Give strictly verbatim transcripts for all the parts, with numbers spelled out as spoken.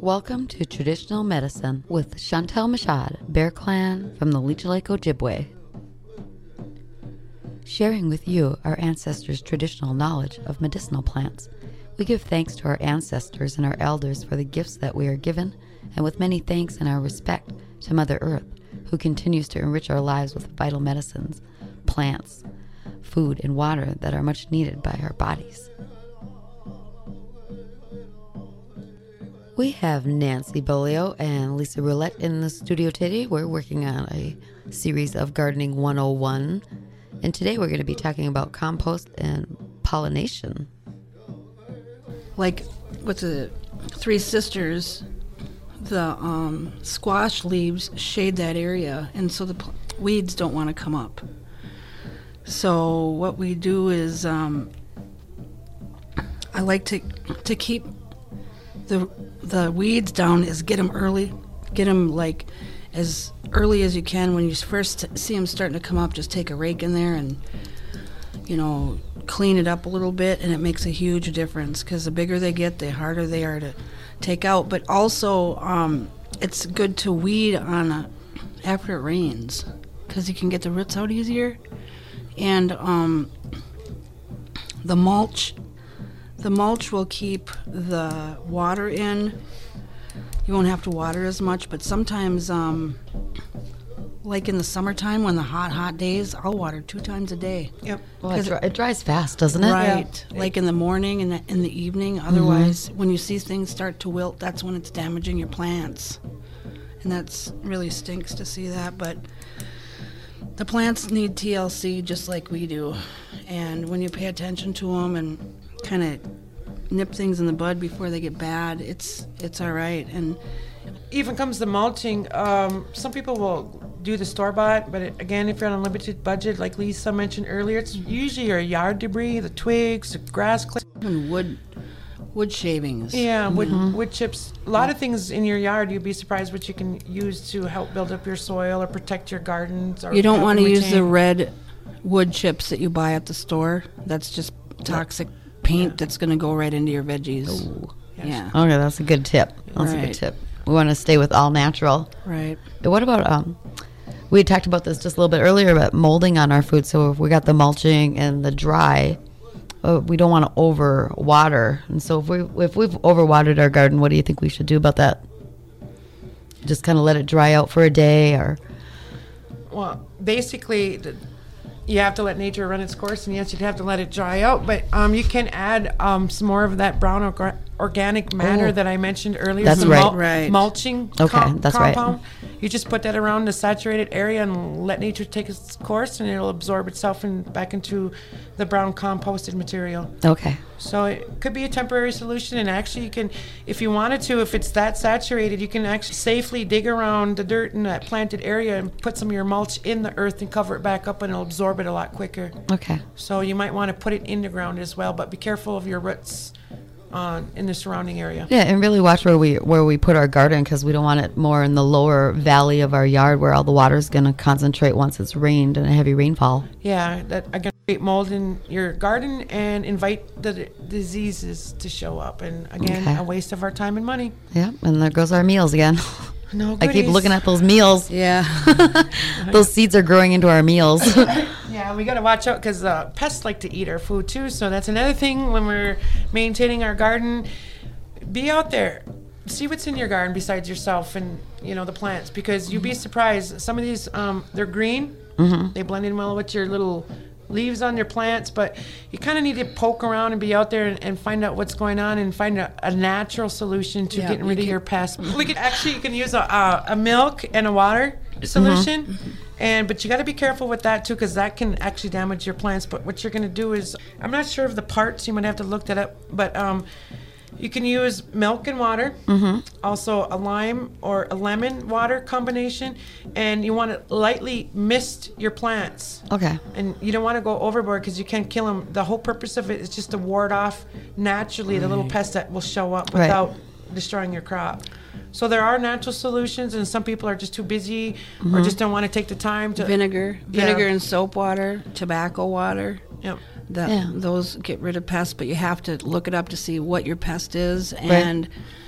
Welcome to Traditional Medicine with Chantal Machad, Bear Clan from the Leech Lake Ojibwe. Sharing with you our ancestors' traditional knowledge of medicinal plants. We give thanks to our ancestors and our elders for the gifts that we are given, and with many thanks and our respect to Mother Earth, who continues to enrich our lives with vital medicines, plants, food, and water that are much needed by our bodies. We have Nancy Bolio and Lisa Roulette in the studio today. We're working on a series of Gardening one oh one, and today we're going to be talking about compost and pollination. Like with the Three Sisters, the um, squash leaves shade that area, and so the pl- weeds don't want to come up. So what we do is um, I like to to keep the the weeds down is get them early, get them like as early as you can. When you first see them starting to come up, just take a rake in there and, you know, clean it up a little bit, and it makes a huge difference because the bigger they get, the harder they are to take out. But also, um, it's good to weed on a, after it rains because you can get the roots out easier. And um, the mulch, the mulch will keep the water in. You won't have to water as much, but sometimes, um, like in the summertime when the hot, hot days, I'll water two times a day. Yep. Well, it, dry, it dries fast, doesn't it? Right. Yeah. Like in the morning and in the evening. Otherwise, mm-hmm. when you see things start to wilt, that's when it's damaging your plants. And that's really stinks to see that. But the plants need T L C just like we do. And when you pay attention to them and kind of nip things in the bud before they get bad, it's it's all right. And even comes the mulching, um, some people will do the store-bought, but it, again, if you're on a limited budget, like Lisa mentioned earlier, it's usually your yard debris, the twigs, the grass clips. Even wood, wood shavings. Yeah, wood, Mm-hmm. wood chips. A lot of things in your yard, you'd be surprised what you can use to help build up your soil or protect your gardens. Or you don't want to use retain. the red wood chips that you buy at the store. That's just toxic paint yeah. that's going to go right into your veggies. Ooh. Yes. Yeah. Okay, that's a good tip. That's right. a good tip. We want to stay with all natural. Right. What about, um, we had talked about this just a little bit earlier about molding on our food. So if we got the mulching and the dry, uh, we don't want to over water. And so if, we, if we've overwatered our garden, what do you think we should do about that? Just kind of let it dry out for a day or? Well, basically, the, you have to let nature run its course, and yes, you'd have to let it dry out, but um, you can add um, some more of that brown orga- organic matter oh. that I mentioned earlier. That's some right. mul- right. Mulching okay, com- that's compound. right. You just put that around the saturated area and let nature take its course, and it'll absorb itself in, back into the brown composted material. Okay. So it could be a temporary solution, and actually you can, if you wanted to, if it's that saturated, you can actually safely dig around the dirt in that planted area and put some of your mulch in the earth and cover it back up, and it'll absorb it a lot quicker. Okay. So you might want to put it in the ground as well, but be careful of your roots uh, in the surrounding area. Yeah, and really watch where we where we put our garden, because we don't want it more in the lower valley of our yard where all the water is going to concentrate once it's rained and a heavy rainfall. Yeah, that again, create mold in your garden and invite the d- diseases to show up. And again, Okay. a waste of our time and money. Yeah, and there goes our meals again. No I keep goodies. looking at those meals. Yeah. Those seeds are growing into our meals. Yeah, we got to watch out because uh, pests like to eat our food too. So that's another thing when we're maintaining our garden. Be out there. See what's in your garden besides yourself and, you know, the plants, because you'd be surprised. Some of these, um, they're green. Mm-hmm. They blend in well with your little leaves on your plants, but you kind of need to poke around and be out there and, and find out what's going on and find a, a natural solution to Yeah, getting you rid of can- your pests. We could actually, you can use a, a, a milk and a water solution, Mm-hmm. and but you got to be careful with that too, because that can actually damage your plants. But what you're going to do is, I'm not sure of the parts, you might have to look that up, but um, you can use milk and water, Mm-hmm. also a lime or a lemon water combination, and you want to lightly mist your plants. Okay. And you don't want to go overboard because you can kill them. The whole purpose of it is just to ward off naturally the little pests that will show up Right. without destroying your crop. So there are natural solutions, and some people are just too busy Mm-hmm. or just don't want to take the time to. Vinegar, Yeah. vinegar and soap water, tobacco water. Yep. That Yeah. those get rid of pests, but you have to look it up to see what your pest is, and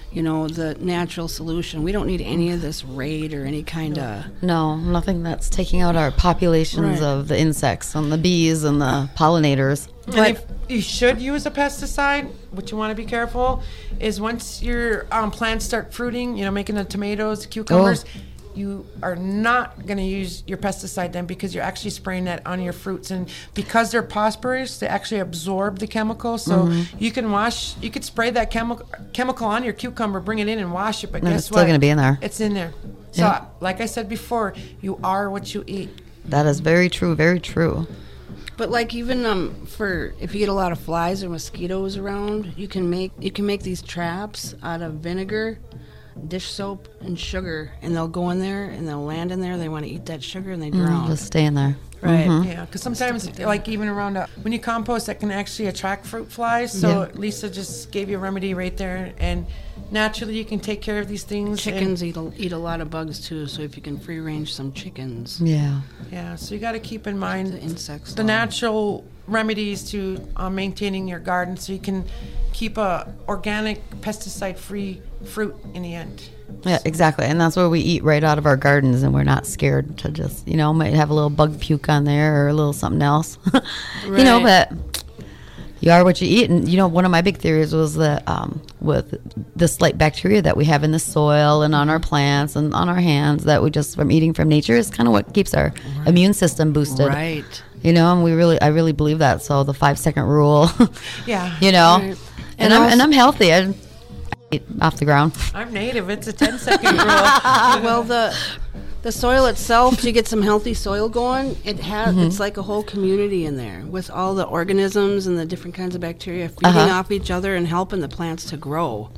you know, the natural solution. We don't need any of this raid or any kind of... No, nothing that's taking out our populations Right. of the insects and the bees and the pollinators. And if you should use a pesticide, what you want to be careful is once your um, plants start fruiting, you know, making the tomatoes, cucumbers, Oh. you are not going to use your pesticide then because you're actually spraying that on your fruits. And because they're phosphorus, they actually absorb the chemical. So Mm-hmm. you can wash, you could spray that chemical chemical on your cucumber, bring it in and wash it. But And guess it's still what? gonna be in there. It's in there. So, Yeah. like I said before, you are what you eat. That is very true, very true. But like even um for if you get a lot of flies or mosquitoes around, you can make you can make these traps out of vinegar, dish soap, and sugar, and they'll go in there and they'll land in there. They want to eat that sugar and they drown. Just stay in there. Right. Mhm. Yeah, because sometimes, like even around a, when you compost, that can actually attract fruit flies. So Yeah. Lisa just gave you a remedy right there, and naturally you can take care of these things. and- Chickens eat a, eat a lot of bugs too, so if you can free range some chickens, Yeah. yeah, so you got to keep in mind the insects. the natural remedies to uh, maintaining your garden, so you can keep a organic, pesticide-free fruit in the end. Yeah, exactly. And that's what we eat right out of our gardens, and we're not scared to just, you know, might have a little bug puke on there or a little something else. You know, Right. but you are what you eat. And, you know, one of my big theories was that um, with the slight bacteria that we have in the soil and on our plants and on our hands that we just from eating from nature is kind of what keeps our immune system boosted. Right. You know, and we really, I really believe that. So the five second rule, Yeah, you know, Right. and, And I'm, also- and I'm healthy. I, I eat off the ground. I'm native. It's a ten-second rule. Well, the the soil itself, to get some healthy soil going, it has Mm-hmm. it's like a whole community in there with all the organisms and the different kinds of bacteria feeding Uh-huh. off each other and helping the plants to grow.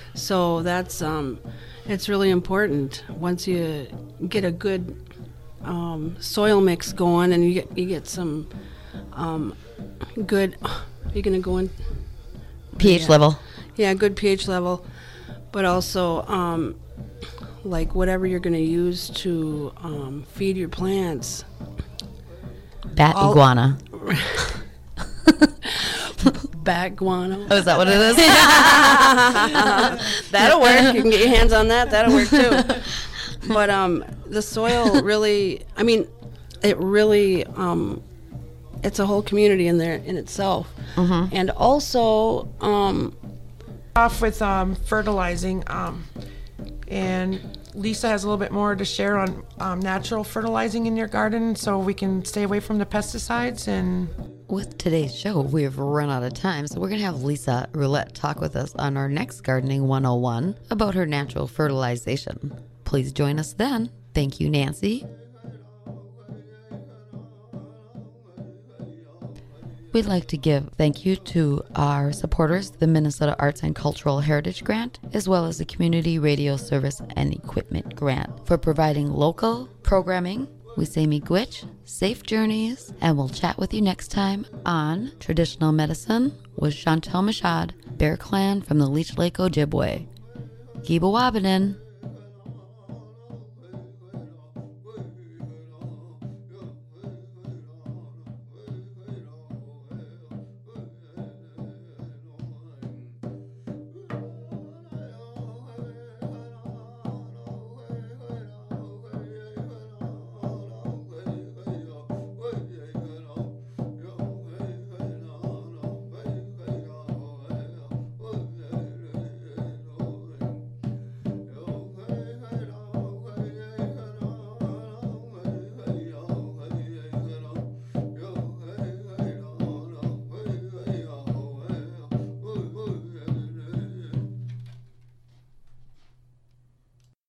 So that's um, it's really important. Once you get a good um, soil mix going, and you get you get some um, good. You're gonna go in. pH Yeah. level. Yeah, good pH level, but also um, like whatever you're going to use to um, feed your plants. Bat All- iguana. Bat guano. Oh, is that what it is? That'll work. You can get your hands on that. That'll work too. But um, the soil really, I mean, it really, um, it's a whole community in there in itself. Mm-hmm. And also, um, Off with um, fertilizing, um, and Lisa has a little bit more to share on um, natural fertilizing in your garden, so we can stay away from the pesticides. And With today's show, we've run out of time, so we're going to have Lisa Roulette talk with us on our next Gardening one oh one about her natural fertilization. Please join us then. Thank you, Nancy. We'd like to give thank you to our supporters, the Minnesota Arts and Cultural Heritage Grant, as well as the Community Radio Service and Equipment Grant, for providing local programming. We say miigwech, safe journeys, and we'll chat with you next time on Traditional Medicine with Chantal Machad, Bear Clan from the Leech Lake Ojibwe. Keep a wobbinin'.